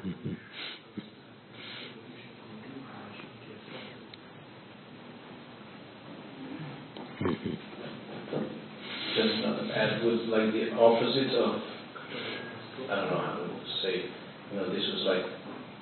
Just not add with like the opposite of, I don't know how to say, you know, this was like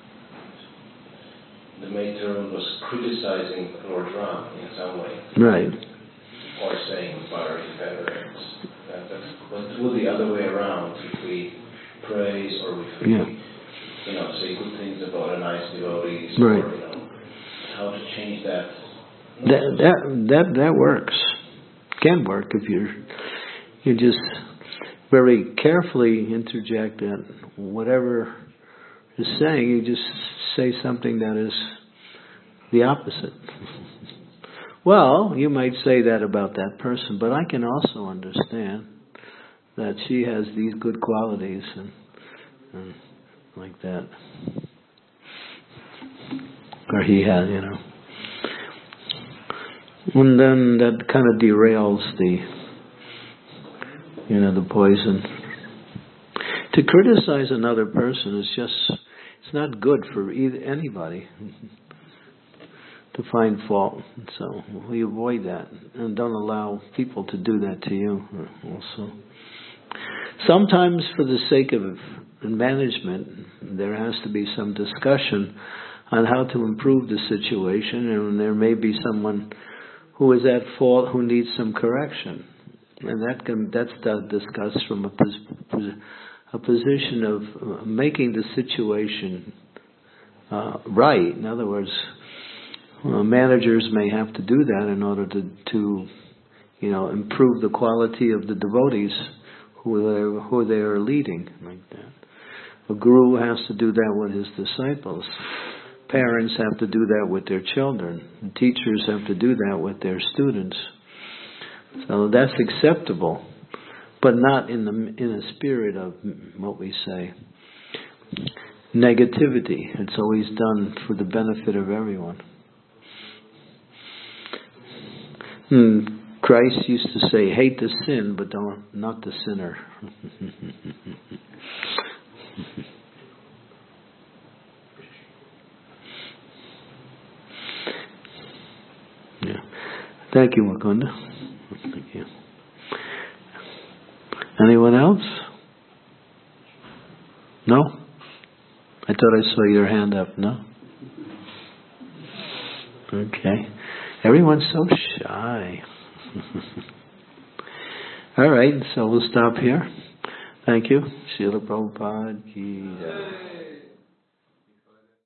the maid servant was criticizing Lord Ram in some way. Right. Or saying butter is better. That, that's, but do the other way around. If we praise or if we, yeah. you know, say good things about a nice devotee, right. or, you know, how to change that. That that that that works. Can work if you're you just very carefully interject that whatever is saying, you just say something that is the opposite. Well, you might say that about that person, but I can also understand that she has these good qualities and, and like that, or he has, you know. And then that kind of derails the, you know, the poison. To criticize another person is just, it's not good for either anybody to find fault. So we avoid that and don't allow people to do that to you also. Sometimes for the sake of management, there has to be some discussion on how to improve the situation, and there may be someone who is at fault, who needs some correction. And that can, that's discussed from a, pos, a position of making the situation uh, right. In other words, uh, managers may have to do that in order to, to, you know, improve the quality of the devotees who they, who they are leading, like that. A guru has to do that with his disciples. Parents have to do that with their children. And teachers have to do that with their students. So that's acceptable, but not in the in a spirit of what we say negativity. It's always done for the benefit of everyone. Hmm. Christ used to say, "Hate the sin, but don't not the sinner." Yeah. Thank you, Mukunda. Thank you. Anyone else? No? I thought I saw your hand up. No? Okay. Everyone's so shy. All right, so we'll stop here. Thank you. Srila Prabhupada ki jai.